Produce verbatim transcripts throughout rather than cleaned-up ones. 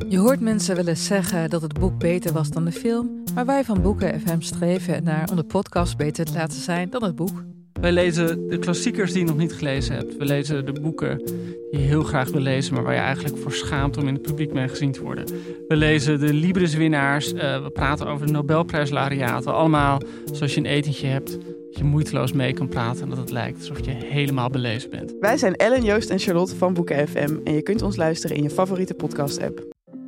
Je hoort mensen wel eens zeggen dat het boek beter was dan de film, maar wij van Boeken F M streven ernaar om de podcast beter te laten zijn dan het boek. Wij lezen de klassiekers die je nog niet gelezen hebt. We lezen de boeken die je heel graag wil lezen, maar waar je eigenlijk voor schaamt om in het publiek mee gezien te worden. We lezen de Libris-winnaars, uh, we praten over de Nobelprijslaureaten. Allemaal zoals je een etentje hebt, dat je moeiteloos mee kan praten en dat het lijkt alsof je helemaal belezen bent. Wij zijn Ellen, Joost en Charlotte van Boeken F M en je kunt ons luisteren in je favoriete podcast-app.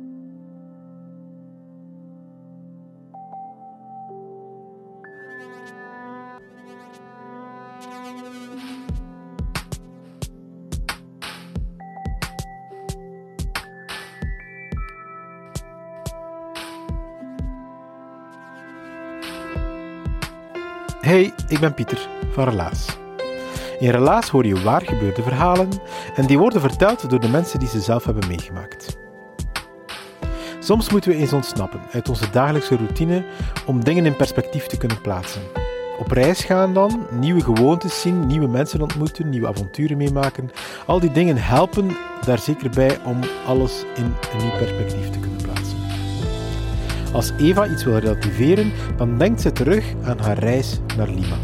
Hey, ik ben Pieter van Relaas. In Relaas hoor je waar gebeurde verhalen en die worden verteld door de mensen die ze zelf hebben meegemaakt. Soms moeten we eens ontsnappen uit onze dagelijkse routine om dingen in perspectief te kunnen plaatsen. Op reis gaan dan, nieuwe gewoontes zien, nieuwe mensen ontmoeten, nieuwe avonturen meemaken. Al die dingen helpen daar zeker bij om alles in een nieuw perspectief te kunnen plaatsen. Als Eva iets wil relativeren, dan denkt ze terug aan haar reis naar Lima.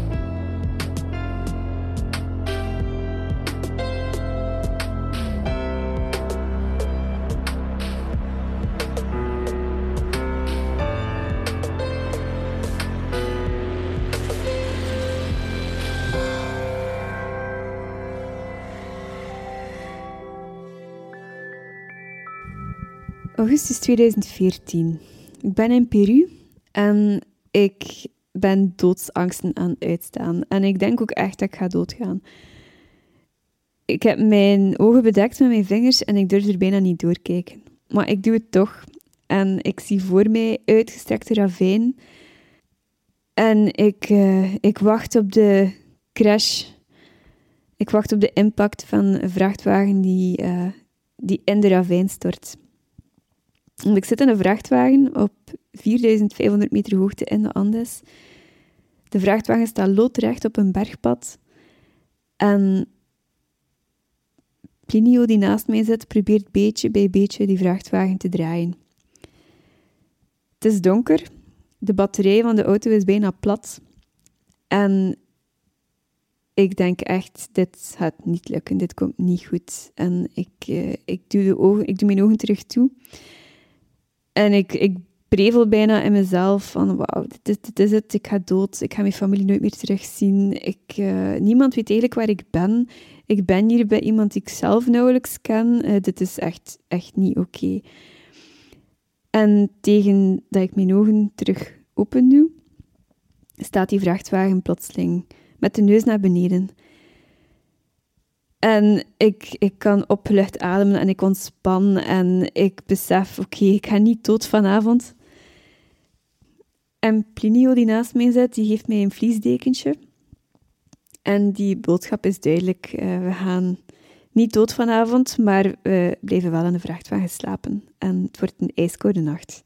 Augustus tweeduizend veertien. Ik ben in Peru en ik ben doodsangsten aan het uitstaan. En ik denk ook echt dat ik ga doodgaan. Ik heb mijn ogen bedekt met mijn vingers en ik durf er bijna niet doorkijken. Maar ik doe het toch. En ik zie voor mij uitgestrekte ravijn. En ik, uh, ik wacht op de crash. Ik wacht op de impact van een vrachtwagen die, uh, die in de ravijn stort. Want ik zit in een vrachtwagen op vierduizend vijfhonderd meter hoogte in de Andes. De vrachtwagen staat loodrecht op een bergpad. En Plinio, die naast mij zit, probeert beetje bij beetje die vrachtwagen te draaien. Het is donker. De batterij van de auto is bijna plat. En ik denk echt, dit gaat niet lukken. Dit komt niet goed. En ik, uh, ik, doe, de ogen, ik doe mijn ogen terug toe. En ik, ik prevel bijna in mezelf van, wauw, dit, dit is het, ik ga dood, ik ga mijn familie nooit meer terugzien. Ik, uh, niemand weet eigenlijk waar ik ben. Ik ben hier bij iemand die ik zelf nauwelijks ken. Uh, dit is echt, echt niet oké. Okay. En tegen dat ik mijn ogen terug open doe, staat die vrachtwagen plotseling met de neus naar beneden. En ik, ik kan opgelucht ademen en ik ontspan en ik besef, oké, okay, ik ga niet dood vanavond. En Plinio, die naast mij zit, die geeft mij een vliesdekentje. En die boodschap is duidelijk. Uh, we gaan niet dood vanavond, maar we blijven wel in de vrachtwagen slapen. En het wordt een ijskoude nacht.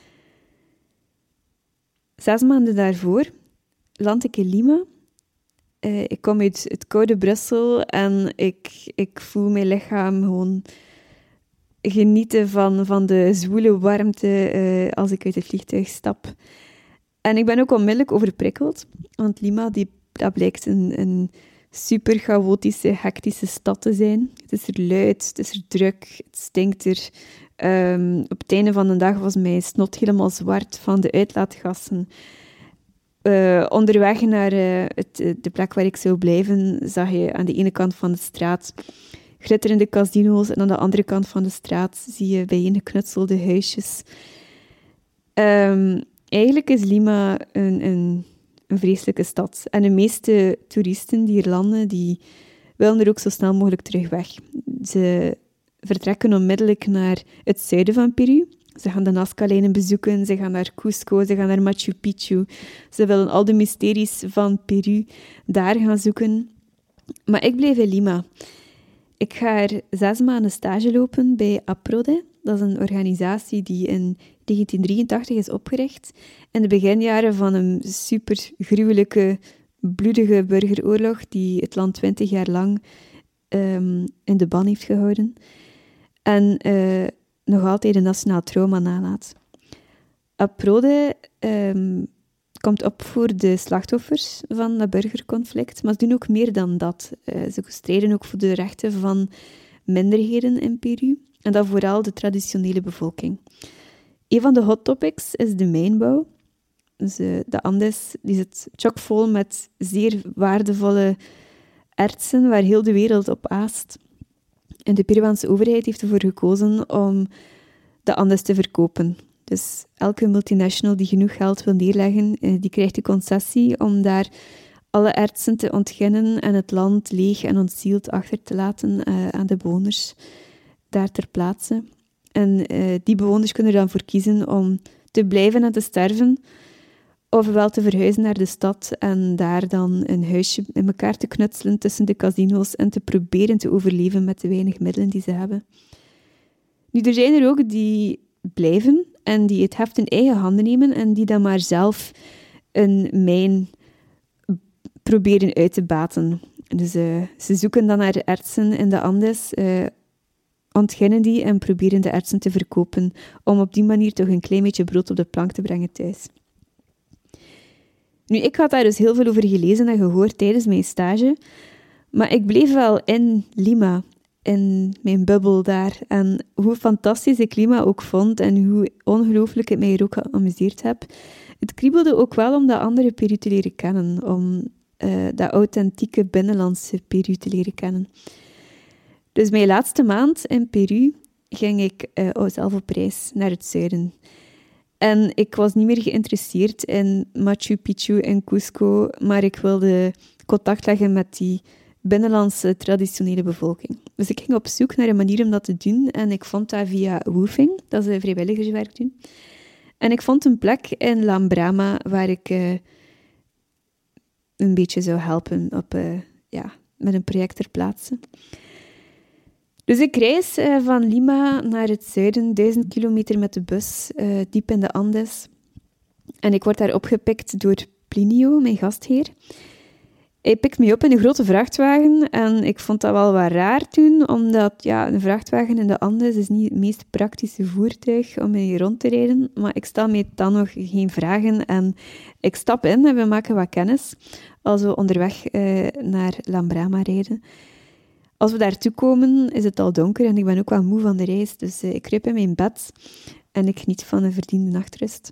Zes maanden daarvoor land ik in Lima. Uh, ik kom uit het koude Brussel en ik, ik voel mijn lichaam gewoon genieten van, van de zwoele warmte uh, als ik uit het vliegtuig stap. En ik ben ook onmiddellijk overprikkeld, want Lima die, dat blijkt een, een super chaotische, hectische stad te zijn. Het is er luid, het is er druk, het stinkt er. Um, op het einde van de dag was mijn snot helemaal zwart van de uitlaatgassen. Uh, onderweg naar uh, het, de plek waar ik zou blijven, zag je aan de ene kant van de straat glitterende casino's en aan de andere kant van de straat zie je bijeengeknutselde huisjes. Um, eigenlijk is Lima een, een, een vreselijke stad. En de meeste toeristen die hier landen, die willen er ook zo snel mogelijk terug weg. Ze vertrekken onmiddellijk naar het zuiden van Peru. Ze gaan de Nazca-lijnen bezoeken, ze gaan naar Cusco, ze gaan naar Machu Picchu. Ze willen al de mysteries van Peru daar gaan zoeken. Maar ik blijf in Lima. Ik ga er zes maanden stage lopen bij APRODE. Dat is een organisatie die in negentien drieëntachtig is opgericht. In de beginjaren van een super gruwelijke, bloedige burgeroorlog die het land twintig jaar lang um, in de ban heeft gehouden. En uh, nog altijd een nationaal trauma nalaat. Aprode um, komt op voor de slachtoffers van dat burgerconflict, maar ze doen ook meer dan dat. Uh, ze strijden ook voor de rechten van minderheden in Peru, en dat vooral de traditionele bevolking. Een van de hot topics is de mijnbouw. Dus, uh, de Andes die zit chockvol met zeer waardevolle ertsen waar heel de wereld op aast. En de Peruaanse overheid heeft ervoor gekozen om de Andes te verkopen. Dus elke multinational die genoeg geld wil neerleggen, uh, die krijgt de concessie om daar alle ertsen te ontginnen en het land leeg en ontzield achter te laten uh, aan de bewoners daar ter plaatse. En uh, die bewoners kunnen er dan voor kiezen om te blijven en te sterven, ofwel te verhuizen naar de stad en daar dan een huisje in elkaar te knutselen tussen de casino's en te proberen te overleven met de weinig middelen die ze hebben. Nu, er zijn er ook die blijven en die het heft in eigen handen nemen en die dan maar zelf een mijn proberen uit te baten. Dus uh, ze zoeken dan naar de ertsen in de Andes, uh, ontginnen die en proberen de ertsen te verkopen, om op die manier toch een klein beetje brood op de plank te brengen thuis. Nu, ik had daar dus heel veel over gelezen en gehoord tijdens mijn stage, maar ik bleef wel in Lima, in mijn bubbel daar. En hoe fantastisch ik Lima ook vond en hoe ongelooflijk ik mij er ook geamuseerd heb. Het kriebelde ook wel om dat andere Peru te leren kennen, om uh, dat authentieke binnenlandse Peru te leren kennen. Dus mijn laatste maand in Peru ging ik uh, zelf op reis naar het zuiden. En ik was niet meer geïnteresseerd in Machu Picchu en Cusco, maar ik wilde contact leggen met die binnenlandse traditionele bevolking. Dus ik ging op zoek naar een manier om dat te doen en ik vond dat via woofing, dat is vrijwilligerswerk doen. En ik vond een plek in Lambrama waar ik uh, een beetje zou helpen op, uh, ja, met een project ter plaatse. Dus ik reis uh, van Lima naar het zuiden, duizend kilometer met de bus, uh, diep in de Andes. En ik word daar opgepikt door Plinio, mijn gastheer. Hij pikt me op in een grote vrachtwagen en ik vond dat wel wat raar toen, omdat ja, een vrachtwagen in de Andes is niet het meest praktische voertuig om mee rond te rijden. Maar ik stel me dan nog geen vragen en ik stap in en we maken wat kennis als we onderweg uh, naar Lambrama rijden. Als we daartoe komen, is het al donker en ik ben ook wel moe van de reis. Dus uh, ik kruip in mijn bed en ik geniet van een verdiende nachtrust.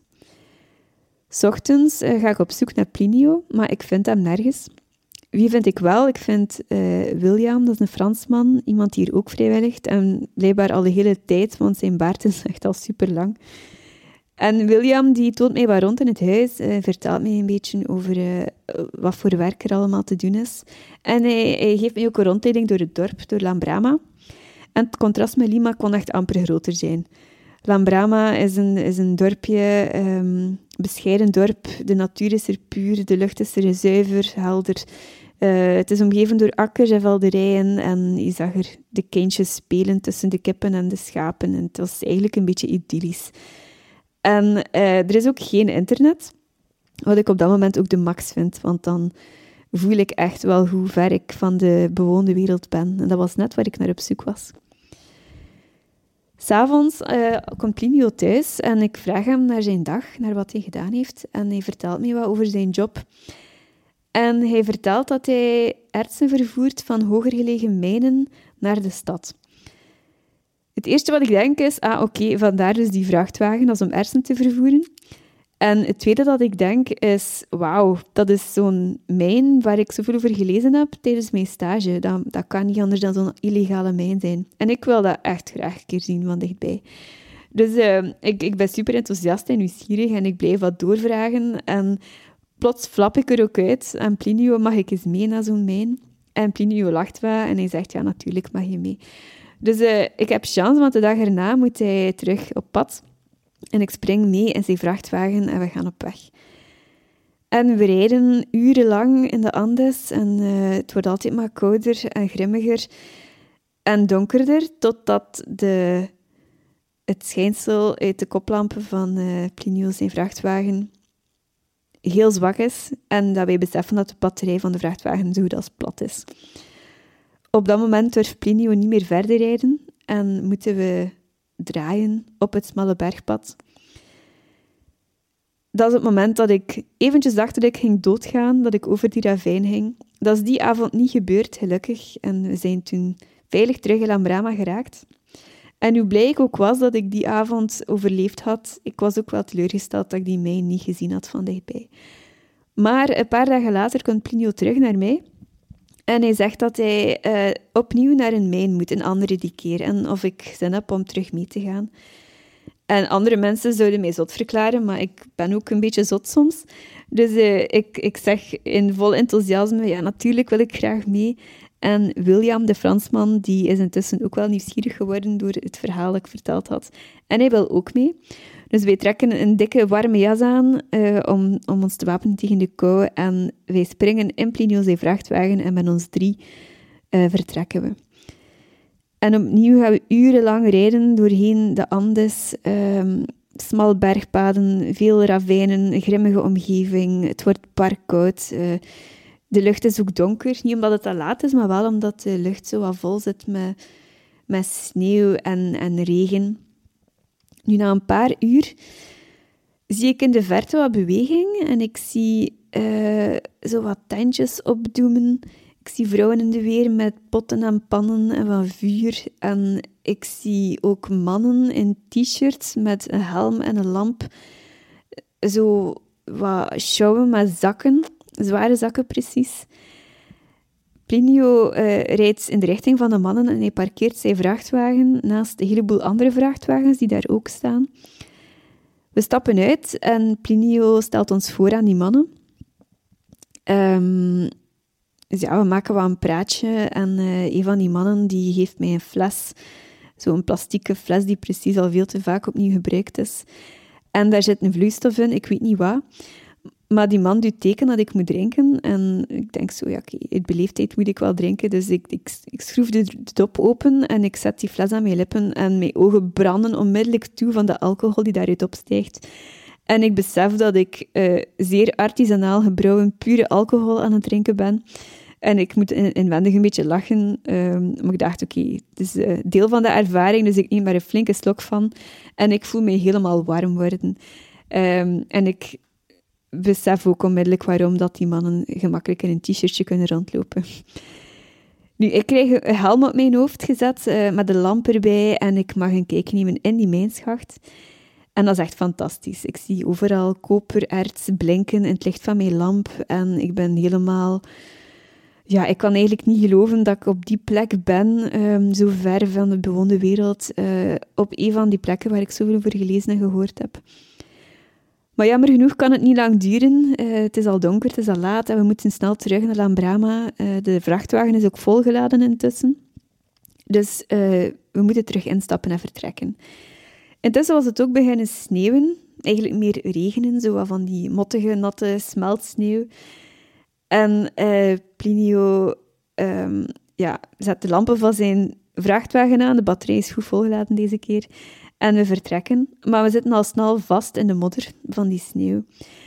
's Ochtends uh, ga ik op zoek naar Plinio, maar ik vind hem nergens. Wie vind ik wel? Ik vind uh, William, dat is een Fransman, iemand die hier ook vrijwilligt. En blijkbaar al de hele tijd, want zijn baard is echt al super lang. En William die toont mij wat rond in het huis, uh, vertelt mij een beetje over uh, wat voor werk er allemaal te doen is. En hij, hij geeft mij ook een rondleiding door het dorp, door Lambrama. En het contrast met Lima kon echt amper groter zijn. Lambrama is een, is een dorpje, um, bescheiden dorp. De natuur is er puur, de lucht is er zuiver, helder. Uh, het is omgeven door akkers en velderijen en je zag er de kindjes spelen tussen de kippen en de schapen. En het was eigenlijk een beetje idyllisch. En uh, er is ook geen internet, wat ik op dat moment ook de max vind, want dan voel ik echt wel hoe ver ik van de bewoonde wereld ben. En dat was net waar ik naar op zoek was. 'S'avonds uh, komt Plinio thuis en ik vraag hem naar zijn dag, naar wat hij gedaan heeft. En hij vertelt me wat over zijn job. En hij vertelt dat hij ertsen vervoert van hoger gelegen mijnen naar de stad. Het eerste wat ik denk is, ah oké, okay, vandaar dus die vrachtwagen, dat is om ertsen te vervoeren. En het tweede dat ik denk is, wauw, dat is zo'n mijn waar ik zoveel over gelezen heb tijdens mijn stage. Dat, dat kan niet anders dan zo'n illegale mijn zijn. En ik wil dat echt graag een keer zien van dichtbij. Dus uh, ik, ik ben super enthousiast en nieuwsgierig en ik blijf wat doorvragen. En plots flap ik er ook uit. En Plinio, mag ik eens mee naar zo'n mijn? En Plinio lacht wat en hij zegt, ja, natuurlijk mag je mee. Dus uh, ik heb chance, want de dag erna moet hij terug op pad. En ik spring mee in zijn vrachtwagen en we gaan op weg. En we rijden urenlang in de Andes en uh, het wordt altijd maar kouder en grimmiger en donkerder, totdat de, het schijnsel uit de koplampen van uh, Plinio zijn vrachtwagen heel zwak is en dat wij beseffen dat de batterij van de vrachtwagen zo goed als plat is. Op dat moment durft Plinio niet meer verder rijden en moeten we draaien op het smalle bergpad. Dat is het moment dat ik eventjes dacht dat ik ging doodgaan, dat ik over die ravijn ging. Dat is die avond niet gebeurd, gelukkig. En we zijn toen veilig terug in Lambrama geraakt. En hoe blij ik ook was dat ik die avond overleefd had, ik was ook wel teleurgesteld dat ik die mijn niet gezien had van dichtbij. Maar een paar dagen later komt Plinio terug naar mij. En hij zegt dat hij uh, opnieuw naar een mijn moet, een andere die keer. En of ik zin heb om terug mee te gaan. En andere mensen zouden mij zot verklaren, maar ik ben ook een beetje zot soms. Dus uh, ik, ik zeg in vol enthousiasme, ja, natuurlijk wil ik graag mee. En William, de Fransman, die is intussen ook wel nieuwsgierig geworden door het verhaal dat ik verteld had. En hij wil ook mee. Dus wij trekken een dikke, warme jas aan uh, om, om ons te wapenen tegen de kou. En wij springen in Plinio's vrachtwagen en met ons drie uh, vertrekken we. En opnieuw gaan we urenlang rijden doorheen de Andes. Um, smal bergpaden, veel ravijnen, een grimmige omgeving. Het wordt parkoud. Uh, de lucht is ook donker. Niet omdat het al laat is, maar wel omdat de lucht zo wat vol zit met, met sneeuw en, en regen. Nu, na een paar uur zie ik in de verte wat beweging en ik zie uh, zo wat tentjes opdoemen. Ik zie vrouwen in de weer met potten en pannen en wat vuur. En ik zie ook mannen in t-shirts met een helm en een lamp. Zo wat sjouwen met zakken, zware zakken precies. Plinio uh, rijdt in de richting van de mannen en hij parkeert zijn vrachtwagen naast een heleboel andere vrachtwagens die daar ook staan. We stappen uit en Plinio stelt ons voor aan die mannen. Um, dus ja, we maken wel een praatje en uh, een van die mannen die geeft mij een fles, zo'n plastieke fles die precies al veel te vaak opnieuw gebruikt is. En daar zit een vloeistof in, ik weet niet wat. Maar die man doet teken dat ik moet drinken. En ik denk zo, ja, oké, okay, uit beleefdheid moet ik wel drinken. Dus ik, ik, ik schroef de dop open en ik zet die fles aan mijn lippen. En mijn ogen branden onmiddellijk toe van de alcohol die daaruit opstijgt. En ik besef dat ik uh, zeer artisanaal gebrouwen pure alcohol aan het drinken ben. En ik moet in, inwendig een beetje lachen. Um, maar ik dacht, oké, okay, het is uh, deel van de ervaring. Dus ik neem maar een flinke slok van. En ik voel me helemaal warm worden. Um, en ik... besef ook onmiddellijk waarom dat die mannen gemakkelijk in een t-shirtje kunnen rondlopen. Nu, ik krijg een helm op mijn hoofd gezet, uh, met een lamp erbij, en ik mag een kijk nemen in die mijnschacht. En dat is echt fantastisch. Ik zie overal kopererts blinken in het licht van mijn lamp, en ik ben helemaal... Ja, ik kan eigenlijk niet geloven dat ik op die plek ben, um, zo ver van de bewoonde wereld, uh, op een van die plekken waar ik zoveel over gelezen en gehoord heb. Maar jammer genoeg kan het niet lang duren. Uh, het is al donker, het is al laat en we moeten snel terug naar Lambrama. Uh, de vrachtwagen is ook volgeladen intussen. Dus uh, we moeten terug instappen en vertrekken. Intussen was het ook beginnen sneeuwen. Eigenlijk meer regenen, zo wat van die mottige, natte smeltsneeuw. En uh, Plinio um, ja, zet de lampen van zijn vrachtwagen aan. De batterij is goed volgeladen deze keer. En we vertrekken, maar we zitten al snel vast in de modder van die sneeuw.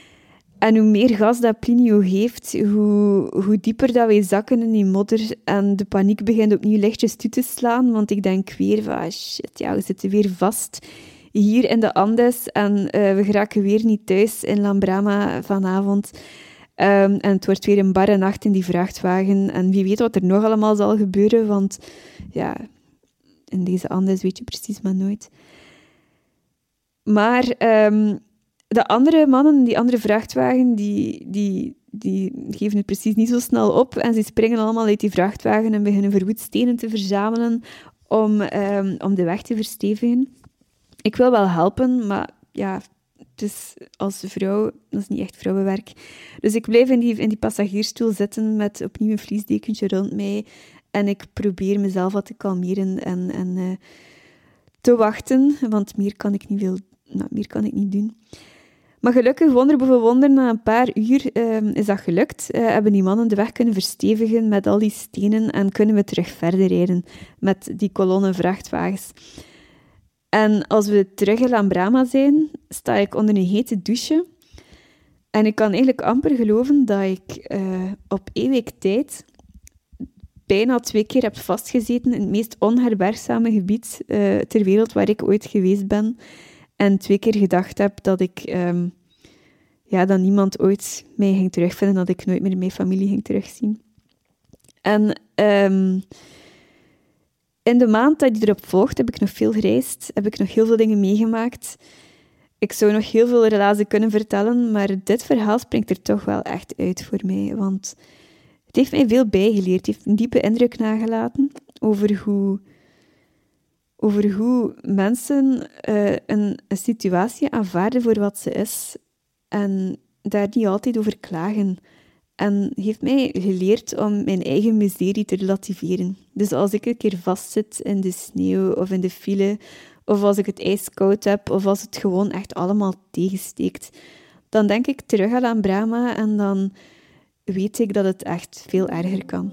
En hoe meer gas dat Plinio geeft, hoe, hoe dieper dat wij zakken in die modder. En de paniek begint opnieuw lichtjes toe te slaan, want ik denk weer van, ah, shit, ja, we zitten weer vast hier in de Andes en uh, we geraken weer niet thuis in Lambrama vanavond. Um, en het wordt weer een barre nacht in die vrachtwagen. En wie weet wat er nog allemaal zal gebeuren, want ja, in deze Andes weet je precies maar nooit. Maar um, de andere mannen, die andere vrachtwagen, die, die, die geven het precies niet zo snel op. En ze springen allemaal uit die vrachtwagen en beginnen verwoed stenen te verzamelen om, um, om de weg te verstevigen. Ik wil wel helpen, maar ja, het is als vrouw, dat is niet echt vrouwenwerk. Dus ik blijf in die, in die passagiersstoel zitten met opnieuw een vliesdekentje rond mij. En ik probeer mezelf wat te kalmeren en, en uh, te wachten, want meer kan ik niet veel Nou, meer kan ik niet doen. Maar gelukkig, wonder boven wonder, na een paar uur um, is dat gelukt. Uh, hebben die mannen de weg kunnen verstevigen met al die stenen en kunnen we terug verder rijden met die kolonne vrachtwagens. En als we terug in Lambrama zijn, sta ik onder een hete douche. En ik kan eigenlijk amper geloven dat ik uh, op één week tijd bijna twee keer heb vastgezeten in het meest onherbergzame gebied uh, ter wereld waar ik ooit geweest ben. En twee keer gedacht heb dat ik... Um, ja, dat niemand ooit mij ging terugvinden, dat ik nooit meer mijn familie ging terugzien. En um, in de maand dat die erop volgt, heb ik nog veel gereisd, heb ik nog heel veel dingen meegemaakt. Ik zou nog heel veel relaties kunnen vertellen, maar dit verhaal springt er toch wel echt uit voor mij, want het heeft mij veel bijgeleerd. Het heeft een diepe indruk nagelaten over hoe, over hoe mensen uh, een, een situatie aanvaarden voor wat ze is en daar niet altijd over klagen. En heeft mij geleerd om mijn eigen miserie te relativeren. Dus als ik een keer vastzit in de sneeuw of in de file, of als ik het ijskoud heb, of als het gewoon echt allemaal tegensteekt, dan denk ik terug aan Brahma en dan weet ik dat het echt veel erger kan.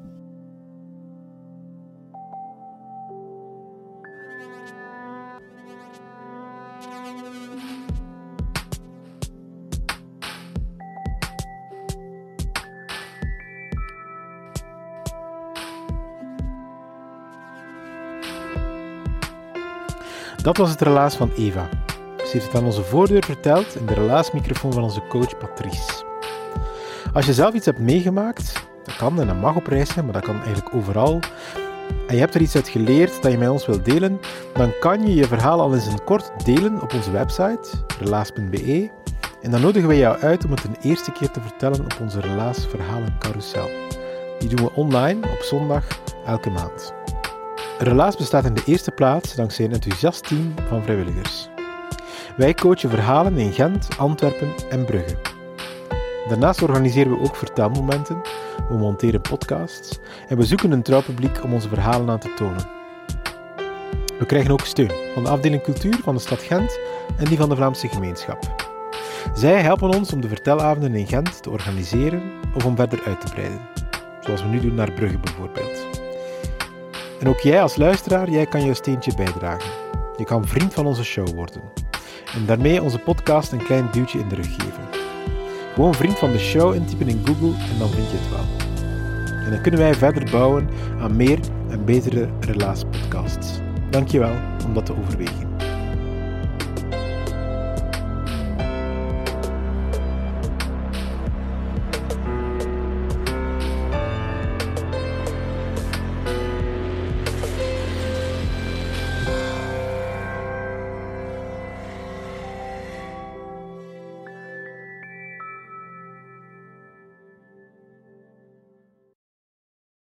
Dat was het relaas van Eva. Ze heeft het aan onze voordeur verteld in de relaasmicrofoon van onze coach Patrice. Als je zelf iets hebt meegemaakt, dat kan en dat mag op reis zijn, maar dat kan eigenlijk overal, en je hebt er iets uit geleerd dat je met ons wilt delen, dan kan je je verhaal al eens in kort delen op onze website, relaas punt b e, en dan nodigen wij jou uit om het een eerste keer te vertellen op onze Relaas Verhalen Carousel. Die doen we online op zondag elke maand. Relaas bestaat in de eerste plaats dankzij een enthousiast team van vrijwilligers. Wij coachen verhalen in Gent, Antwerpen en Brugge. Daarnaast organiseren we ook vertelmomenten, we monteren podcasts en we zoeken een trouw publiek om onze verhalen aan te tonen. We krijgen ook steun van de afdeling cultuur van de stad Gent en die van de Vlaamse gemeenschap. Zij helpen ons om de vertelavonden in Gent te organiseren of om verder uit te breiden, zoals we nu doen naar Brugge bijvoorbeeld. En ook jij als luisteraar, jij kan jouw steentje bijdragen. Je kan vriend van onze show worden. En daarmee onze podcast een klein duwtje in de rug geven. Gewoon vriend van de show intypen in Google en dan vind je het wel. En dan kunnen wij verder bouwen aan meer en betere relaaspodcasts. Dankjewel om dat te overwegen.